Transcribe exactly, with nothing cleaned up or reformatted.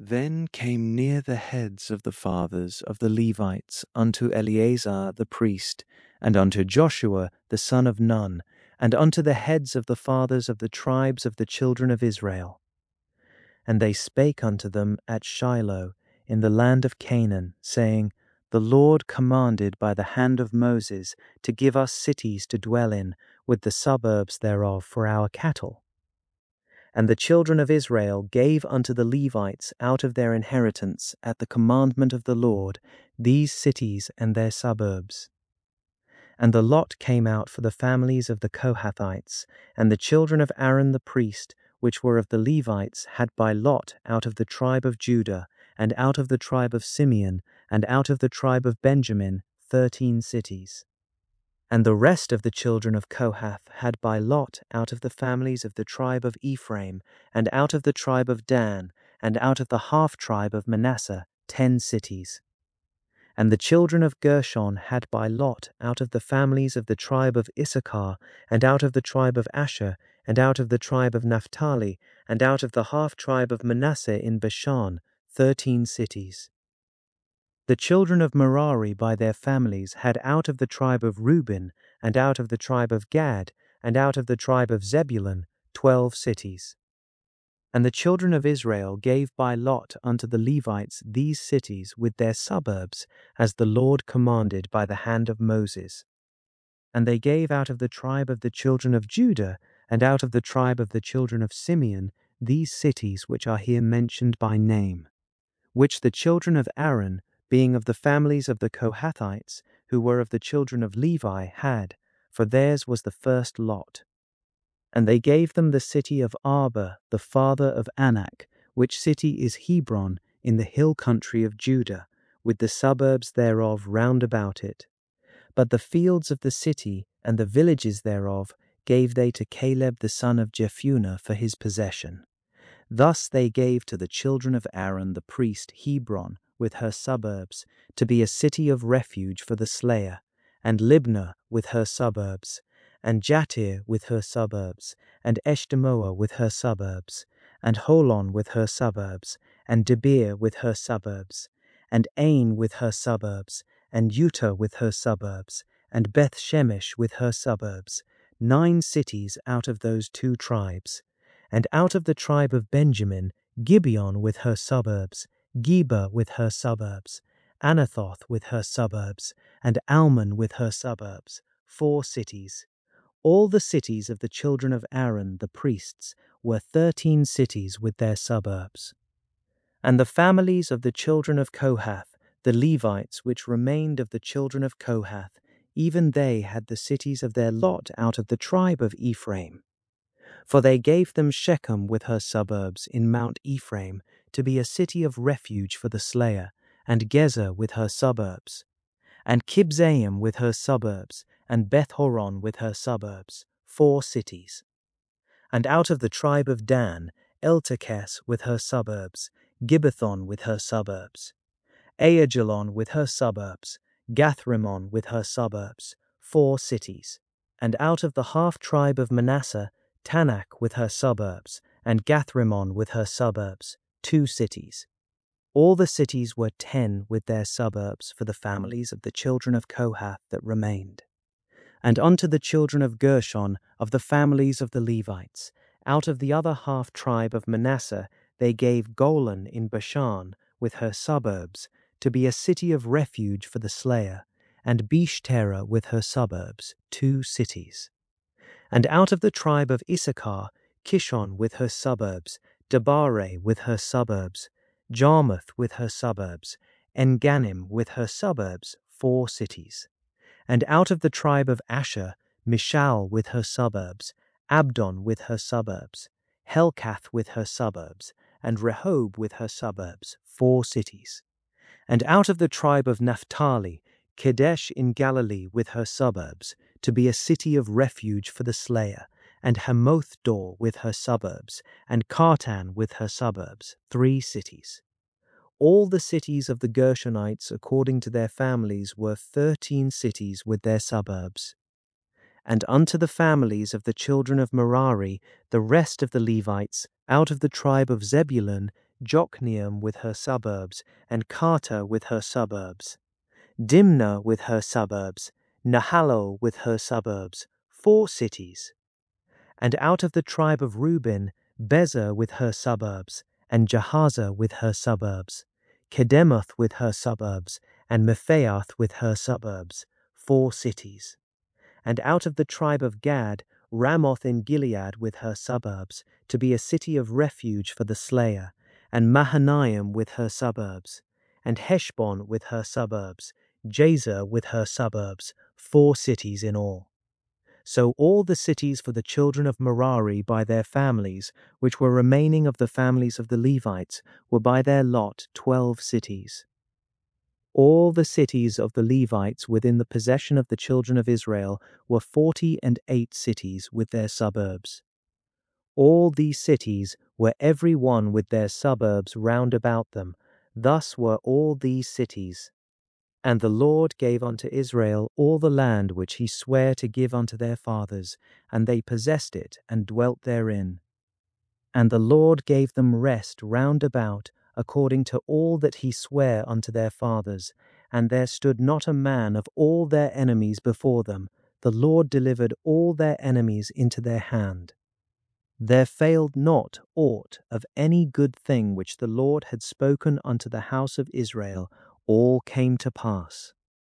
Then came near the heads of the fathers of the Levites unto Eleazar the priest, and unto Joshua the son of Nun, and unto the heads of the fathers of the tribes of the children of Israel. And they spake unto them at Shiloh in the land of Canaan, saying, The Lord commanded by the hand of Moses to give us cities to dwell in, with the suburbs thereof for our cattle. And the children of Israel gave unto the Levites out of their inheritance at the commandment of the Lord these cities and their suburbs. And the lot came out for the families of the Kohathites, and the children of Aaron the priest, which were of the Levites, had by lot out of the tribe of Judah, and out of the tribe of Simeon, and out of the tribe of Benjamin, thirteen cities. And the rest of the children of Kohath had by lot out of the families of the tribe of Ephraim, and out of the tribe of Dan, and out of the half-tribe of Manasseh, ten cities. And the children of Gershon had by lot out of the families of the tribe of Issachar, and out of the tribe of Asher, and out of the tribe of Naphtali, and out of the half-tribe of Manasseh in Bashan, thirteen cities. The children of Merari by their families had out of the tribe of Reuben, and out of the tribe of Gad, and out of the tribe of Zebulun, twelve cities. And the children of Israel gave by lot unto the Levites these cities with their suburbs, as the Lord commanded by the hand of Moses. And they gave out of the tribe of the children of Judah, and out of the tribe of the children of Simeon, these cities which are here mentioned by name, which the children of Aaron, being of the families of the Kohathites, who were of the children of Levi, had, for theirs was the first lot. And they gave them the city of Arba, the father of Anak, which city is Hebron, in the hill country of Judah, with the suburbs thereof round about it. But the fields of the city, and the villages thereof, gave they to Caleb the son of Jephunneh for his possession. Thus they gave to the children of Aaron the priest Hebron, with her suburbs, to be a city of refuge for the slayer, and Libnah with her suburbs, and Jattir with her suburbs, and Eshtemoa with her suburbs, and Holon with her suburbs, and Debir with her suburbs, and Ain with her suburbs, and Utah with her suburbs, and Beth Shemesh with her suburbs, nine cities out of those two tribes. And out of the tribe of Benjamin, Gibeon with her suburbs, Geba with her suburbs, Anathoth with her suburbs, and Almon with her suburbs, four cities. All the cities of the children of Aaron the priests were thirteen cities with their suburbs. And the families of the children of Kohath, the Levites which remained of the children of Kohath, even they had the cities of their lot out of the tribe of Ephraim. For they gave them Shechem with her suburbs in Mount Ephraim, to be a city of refuge for the slayer, and Gezer with her suburbs, and Kibzaim with her suburbs, and Beth-horon with her suburbs, four cities. And out of the tribe of Dan, Eltekes with her suburbs, Gibbethon with her suburbs, Aijalon with her suburbs, Gathrimmon with her suburbs, four cities. And out of the half-tribe of Manasseh, Tanakh with her suburbs, and Gathrimmon with her suburbs, two cities. All the cities were ten with their suburbs for the families of the children of Kohath that remained. And unto the children of Gershon of the families of the Levites, out of the other half-tribe of Manasseh, they gave Golan in Bashan with her suburbs, to be a city of refuge for the slayer, and Beeshtera with her suburbs, two cities. And out of the tribe of Issachar, Kishon with her suburbs, Debare with her suburbs, Jarmuth with her suburbs, Engannim with her suburbs, four cities. And out of the tribe of Asher, Mishal with her suburbs, Abdon with her suburbs, Helkath with her suburbs, and Rehob with her suburbs, four cities. And out of the tribe of Naphtali, Kedesh in Galilee with her suburbs, to be a city of refuge for the slayer, and Hamoth-dor with her suburbs, and Kartan with her suburbs, three cities. All the cities of the Gershonites according to their families were thirteen cities with their suburbs. And unto the families of the children of Merari, the rest of the Levites, out of the tribe of Zebulun, Jokneam with her suburbs, and Karta with her suburbs, Dimna with her suburbs, Nahalol with her suburbs, four cities. And out of the tribe of Reuben, Bezer with her suburbs, and Jahaza with her suburbs, Kedemoth with her suburbs, and Mephaath with her suburbs, four cities. And out of the tribe of Gad, Ramoth in Gilead with her suburbs, to be a city of refuge for the slayer, and Mahanaim with her suburbs, and Heshbon with her suburbs, Jazer with her suburbs, four cities in all. So all the cities for the children of Merari by their families, which were remaining of the families of the Levites, were by their lot twelve cities. All the cities of the Levites within the possession of the children of Israel were forty and eight cities with their suburbs. All these cities were every one with their suburbs round about them. Thus were all these cities. And the Lord gave unto Israel all the land which he sware to give unto their fathers, and they possessed it and dwelt therein. And the Lord gave them rest round about, according to all that he sware unto their fathers, and there stood not a man of all their enemies before them. The Lord delivered all their enemies into their hand. There failed not aught of any good thing which the Lord had spoken unto the house of Israel, all came to pass.